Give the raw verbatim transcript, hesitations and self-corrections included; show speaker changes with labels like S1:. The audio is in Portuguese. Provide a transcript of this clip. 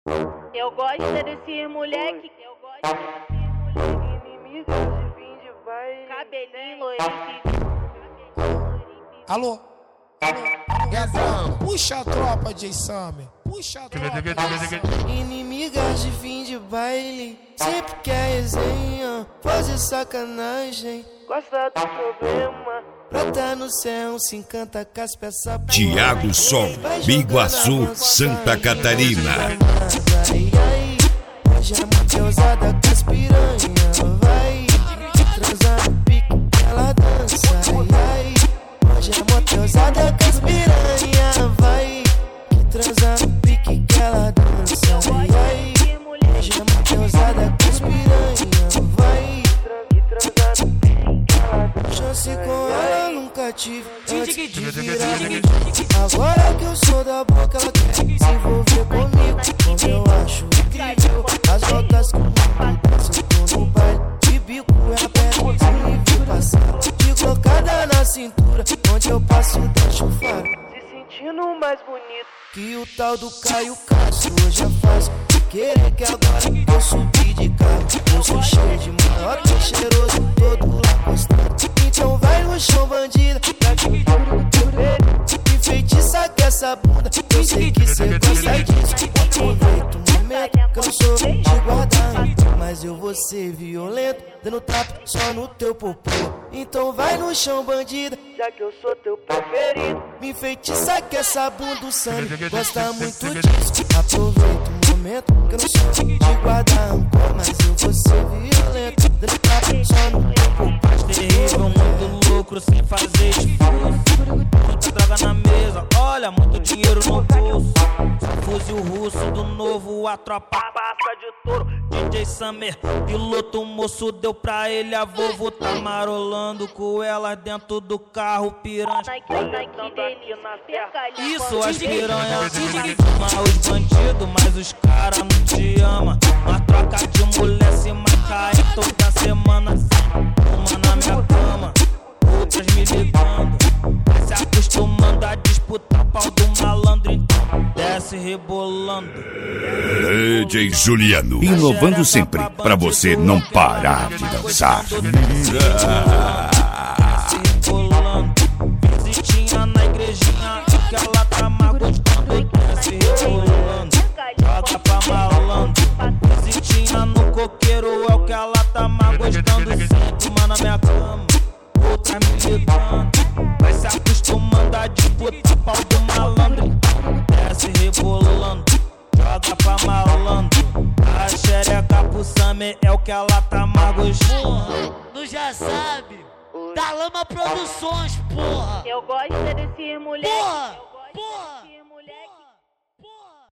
S1: Eu gosto desse moleque, eu gosto desse moleque. Inimigas de fim de baile. Cabelinho loirinho.
S2: Alô? Alô? Puxa a tropa, Jay Summer. Puxa a tropa, Jay Summer.
S3: Inimigas de fim de baile, sempre quer resenha, fazer sacanagem, gosta do problema. Brota no céu, se encanta com as peças.
S4: Thiago Som, Biguaçu, Santa Catarina.
S3: Ai, ai, hoje é muito ousada com as piranha. Vai transar no pique, ela dança. Ai, ai, hoje é muito ousada com as piranha. Vai transar no pique que ela dança. Ai, ai, hoje é muito ousada com as piranha. Vai transar no pique que ela dança. Chance com ela nunca tive antes de virar. Agora que eu sou da boca, ela quer se envolver comigo. Como eu acho incrível as voltas que o mundo dança. Eu tô no baile de bico, ela pega sem me ver passar. De colocada na cintura, onde eu passo deixo faro. Se sentindo mais bonito que o tal do Caio Castro. Hoje é fácil querer que agora eu subi de carro. Eu sou cheio de maior, tô cheiroso, todo lá gostando. Então vai no chão, bandida, pra que eu juro teu dedo. Enfeitiça com essa bunda, eu sei que cê gosta disso. Aproveita o momento que eu sou de guardar, mas eu vou ser violento, dando tapa só no teu popô. Então vai no chão, bandida, já que eu sou teu preferido. Me enfeitiça com essa bunda, o Sammy gosta muito disso. Aproveita o momento que eu não sou de guardar rancor, mas eu vou ser violento, dando tapa só no teu popô.
S5: Terrível, muito lucro sem fazer esforço. Muita droga na mesa, olha, muito dinheiro no bolso. Fuzil russo do novo, a tropa passa de touro. D J Summer, piloto moço, deu pra ele a Volvo. Tá marolando com ela dentro do carro, piranha. Isso, as piranhas ama os bandidos, mas os caras não te amam. Uma troca de mulher se marca aí toda semana. Uma na minha cama, outras me ligando. Vai se acostumando a disputar pau do malandro, então desce rebolando.
S4: D J Juliano, inovando sempre, pra você não parar de dançar.
S5: Desce rebolando, visitinha na igrejinha, que ela tá mais gostando. Desce rebolando, joga pra malandro. Visitinha no coqueiro é o que ela tá mais gostando. Sempre uma na minha cama, outra me ligando. Vai se acostumando a disputar pau do malandro. Desce rebolando, joga pra malandro. A xereca pro Sammy é o que ela tá mais gostando.
S6: Porra, tu já sabe, da Lama Produções, porra.
S1: Eu gosto desse moleque.
S6: Porra,
S1: eu gosto
S6: porra.
S1: desse